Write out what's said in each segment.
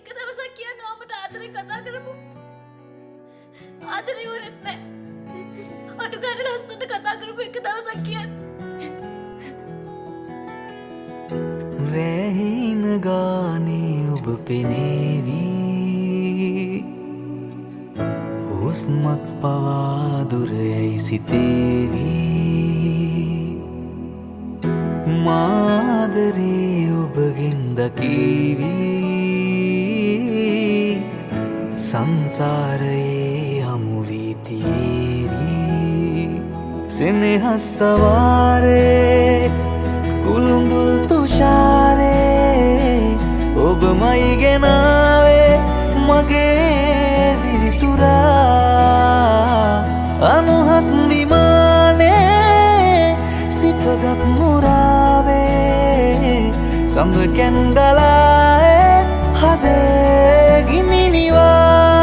එක දවසක් කියන්න ඔබට ආදරේ කතා කරමු. ආදරේ වරෙත් නැහැ. අඩු ගන්න ලස්සනට කතා කරමු එක දවසක් කියන්න. රැහින ගානේ ඔබ පෙනේවි හුස්මක් පවා දුර යයි සිතේවි මාදරේ ඔබගෙන් දකීවි සංසාරයේ හමු වී තියේවි සෙනෙහස් සවාරේ කුළුඳුල් තුෂාරේ ඔබමයි ගෙනාවේ මගේ දිවිතුරා අනුහස් දිමානේ සිපගත් මුරාවේ සඳ කැන්දලායේ හදේ ගිනිනිවා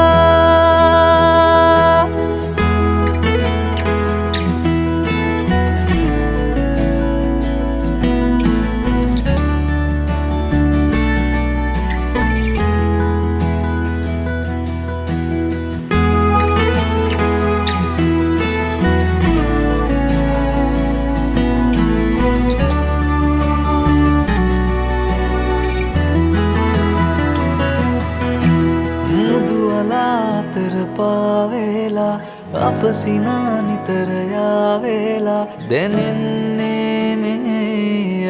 පාවෙලා අප සිනා නිතර යාවෙලා දැනෙන්නේ මේ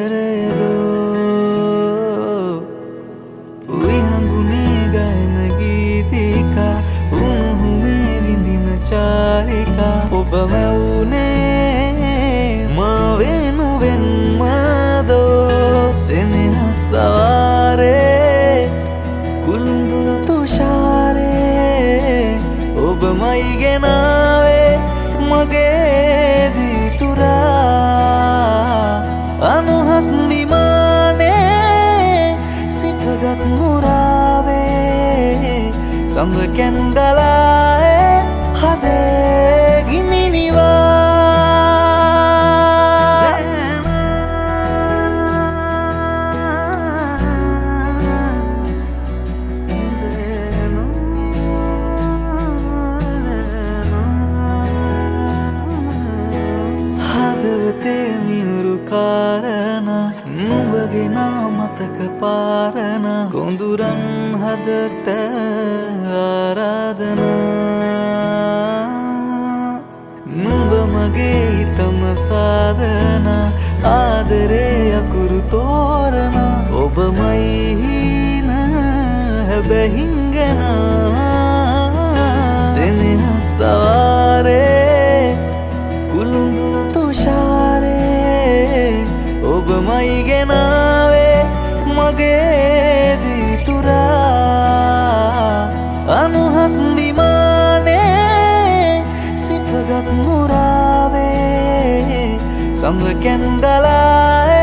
ආදරයදෝ උයහඟුනේ ගයන ගීතිකා උණුහුමේ විඳින චාරිකා ඔබ වැවුනේ මා වෙනුවෙන්මදෝ සෙනෙහස් සවාරේ කුළුඳුල් තුෂාරේ ඔබමයි ගෙනාවේ මගේ දිවිතුරා අනුහස් දිමානේ සිපගත් මුරාවේ සඳ කැන්දලායේ හදේ ගිනිනිවා කාරණා නුඹගේ නාමතක පාරණා කොඳුරන් හදට ආරාධනා නුඹ මගේ හිතම සාධනා ආදරේ අකුරු තෝරණා ඔබමයි හීන හැබැහිංගනා සෙනෙහස් සවාරේ කුළුඳුල් තුෂාරේ ඔබමයි ගෙනාවේ මගේ දිවිතුරා අනුහස් දිමානේ සිපගත් මුරාවේ සඳ කැන්දලායේ